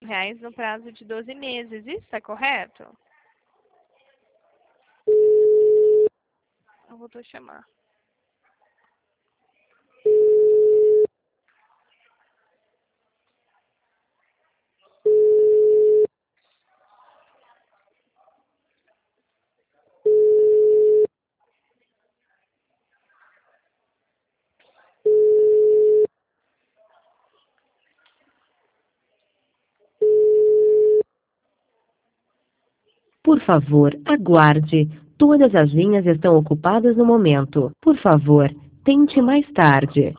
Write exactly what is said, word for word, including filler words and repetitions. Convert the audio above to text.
reais no prazo de doze meses. Isso está correto? Eu vou chamar. Por favor, aguarde. Todas as linhas estão ocupadas no momento. Por favor, tente mais tarde.